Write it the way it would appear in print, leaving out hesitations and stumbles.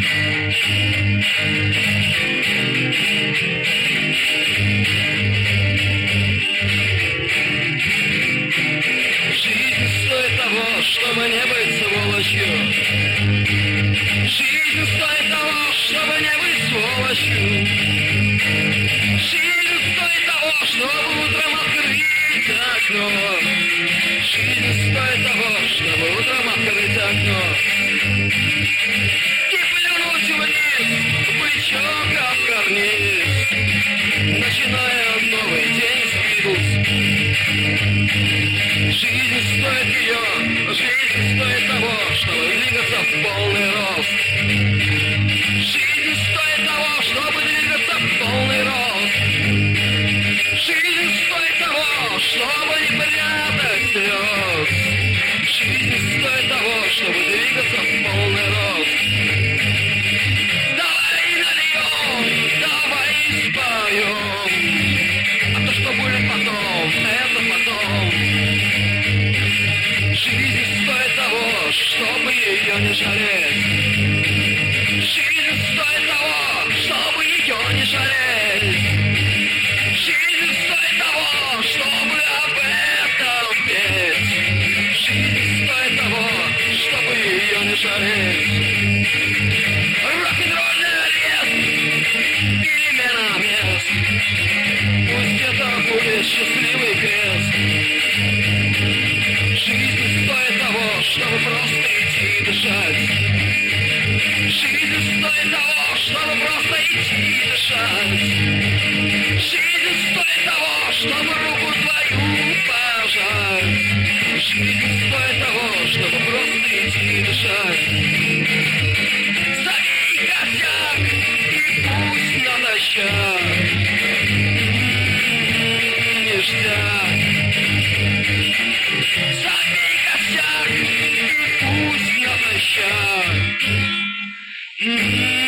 Жизнь стоит того, чтобы не быть сволочью. Жизнь стоит того, чтобы не быть сволочью. Жизнь стоит того, чтобы утром открыть окно. Жизнь стоит того, чтобы утром открыть окно. И плюнуть вниз, бычок об карниз, начиная новый день с плюс. Жизнь стоит ее, жизнь стоит того, чтобы двигаться в полный рост. Жизнь стоит того, чтобы двигаться в полный рост. Жизнь стоит того, чтобы не прятать слез. Жизнь стоит того, чтобы двигаться в полный рост. Давай нальем, давай споем, а то, что будет потом, это потом. Жизнь стоит того, чтобы ее не жалеть. Жизнь стоит того, чтобы ее не жалеть. Жизнь стоит того, чтобы об этом петь. Жизнь стоит того, чтобы ее не жалеть. Рок-н-ролльный арест, перемена мест. Пусть это будет счастливый крест. Жизнь стоит того, чтобы просто идти и дышать. Жизнь стоит того, чтобы просто идти и дышать. Жизнь стоит того, чтобы руку твою пожать. Жизнь стоит того, чтобы просто идти и дышать. Забей косяк и пусть натощак. Ништяк. Забей косяк и пусть натощак.